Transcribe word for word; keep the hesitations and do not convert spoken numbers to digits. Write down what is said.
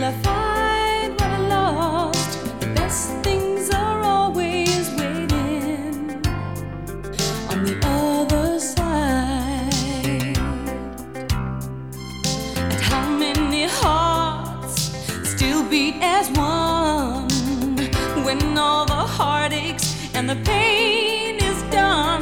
Will I find what I lost? The best things are always waiting on the other side. And how many hearts still beat as one when all the heartaches and the pain is done?